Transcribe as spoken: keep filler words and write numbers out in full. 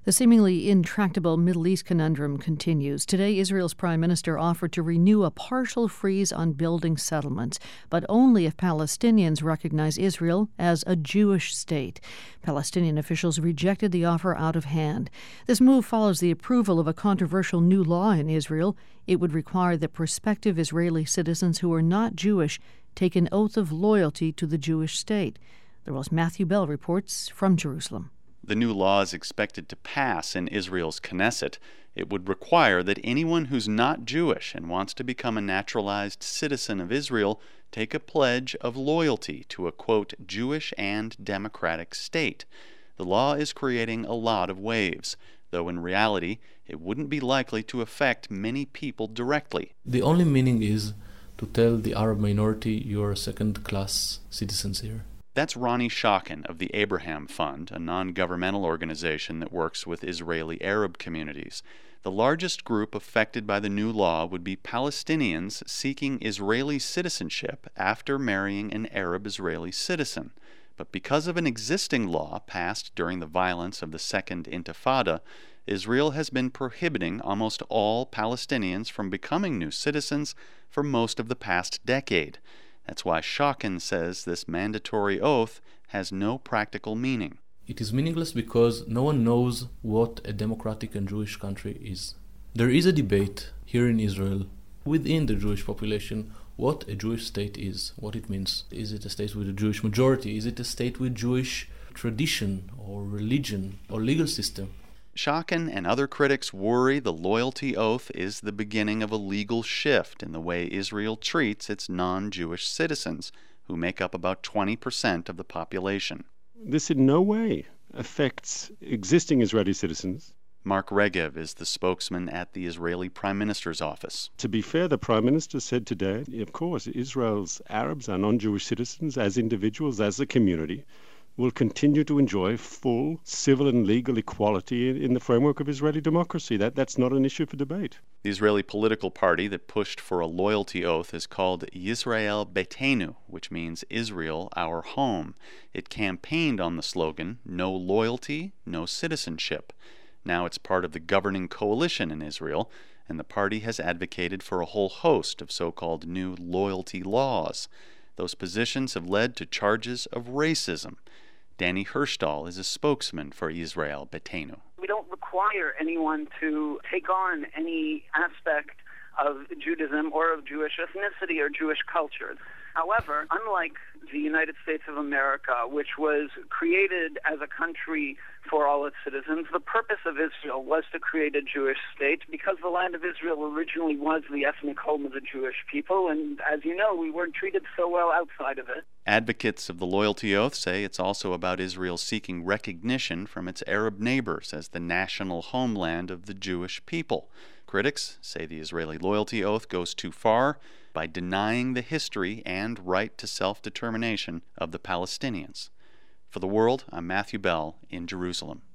The seemingly intractable Middle East conundrum continues. Today, Israel's prime minister offered to renew a partial freeze on building settlements, but only if Palestinians recognize Israel as a Jewish state. Palestinian officials rejected the offer out of hand. This move follows the approval of a controversial new law in Israel. It would require that prospective Israeli citizens who are not Jewish take an oath of loyalty to the Jewish state. The World's Matthew Bell reports from Jerusalem. The new law is expected to pass in Israel's Knesset. It would require that anyone who's not Jewish and wants to become a naturalized citizen of Israel take a pledge of loyalty to a, quote, Jewish and democratic state. The law is creating a lot of waves, though in reality it wouldn't be likely to affect many people directly. The only meaning is to tell the Arab minority you're second-class citizens here. That's Ronnie Schocken of the Abraham Fund, a non-governmental organization that works with Israeli Arab communities. The largest group affected by the new law would be Palestinians seeking Israeli citizenship after marrying an Arab Israeli citizen. But because of an existing law passed during the violence of the Second Intifada, Israel has been prohibiting almost all Palestinians from becoming new citizens for most of the past decade. That's why Schocken says this mandatory oath has no practical meaning. It is meaningless because no one knows what a democratic and Jewish country is. There is a debate here in Israel within the Jewish population what a Jewish state is, what it means. Is it a state with a Jewish majority? Is it a state with Jewish tradition or religion or legal system? Schocken and other critics worry the loyalty oath is the beginning of a legal shift in the way Israel treats its non-Jewish citizens, who make up about twenty percent of the population. This in no way affects existing Israeli citizens. Mark Regev is the spokesman at the Israeli Prime Minister's office. To be fair, the Prime Minister said today, of course, Israel's Arabs are non-Jewish citizens as individuals, as a community, will continue to enjoy full civil and legal equality in the framework of Israeli democracy. That, that's not an issue for debate. The Israeli political party that pushed for a loyalty oath is called Yisrael Beitenu, which means Israel, our home. It campaigned on the slogan, no loyalty, no citizenship. Now it's part of the governing coalition in Israel, and the party has advocated for a whole host of so-called new loyalty laws. Those positions have led to charges of racism. Danny Hirschtal is a spokesman for Yisrael Beitenu. We don't require anyone to take on any aspect of Judaism or of Jewish ethnicity or Jewish culture. However, unlike the United States of America, which was created as a country for all its citizens, the purpose of Israel was to create a Jewish state because the land of Israel originally was the ethnic home of the Jewish people, and as you know, we weren't treated so well outside of it. Advocates of the loyalty oath say it's also about Israel seeking recognition from its Arab neighbors as the national homeland of the Jewish people. Critics say the Israeli loyalty oath goes too far by denying the history and right to self-determination of the Palestinians. For The World, I'm Matthew Bell in Jerusalem.